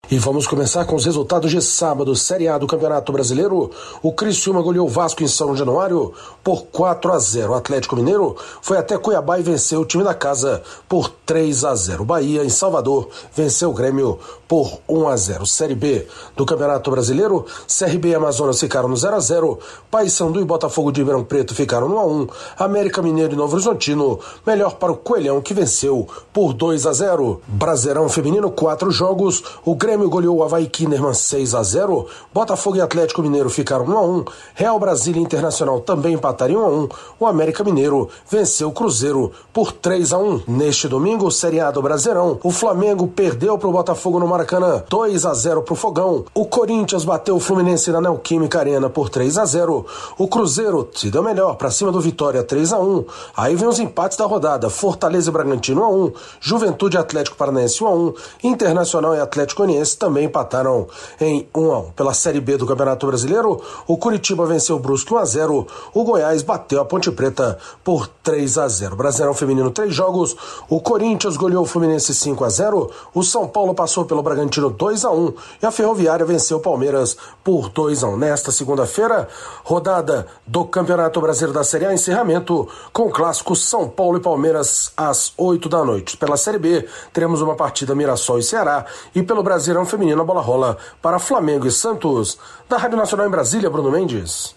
E vamos começar com os resultados de sábado, Série A do Campeonato Brasileiro. O Criciúma goleou o Vasco em São Januário por 4-0. O Atlético Mineiro foi até Cuiabá e venceu o time da casa por 3-0. O Bahia, em Salvador, venceu o Grêmio por 1-0. Série B do Campeonato Brasileiro, CRB e Amazonas ficaram no 0-0. Paysandu e Botafogo de Ribeirão Preto ficaram no 1-1. América Mineiro e Novo Horizontino, melhor para o Coelhão, que venceu por 2-0. Brasileirão Feminino, 4 jogos. O Grêmio goleou o Avaí Kinderman 6-0, Botafogo e Atlético Mineiro ficaram 1-1, Real Brasília e Internacional também empataram 1-1, o América Mineiro venceu o Cruzeiro por 3-1. Neste domingo, Série A do Brasileirão, o Flamengo perdeu para o Botafogo no Maracanã, 2-0 para o Fogão, o Corinthians bateu o Fluminense na Neoquímica Arena por 3-0, o Cruzeiro se deu melhor para cima do Vitória 3-1, aí vem os empates da rodada, Fortaleza e Bragantino 1-1, Juventude e Atlético Paranaense 1-1, Internacional e Atlético Goianiense também empataram em 1-1. Pela Série B do Campeonato Brasileiro, o Curitiba venceu o Brusque 1-0, o Goiás bateu a Ponte Preta por 3-0. Brasileirão Feminino, 3 jogos, o Corinthians goleou o Fluminense 5-0, o São Paulo passou pelo Bragantino 2-1 e a Ferroviária venceu o Palmeiras por 2-1. Nesta segunda-feira, rodada do Campeonato Brasileiro da Série A, encerramento com o clássico São Paulo e Palmeiras às 8 da noite. Pela Série B, teremos uma partida Mirassol e Ceará, e pelo Brasileirão Feminino, a bola rola para Flamengo e Santos. Da Rádio Nacional em Brasília, Bruno Mendes.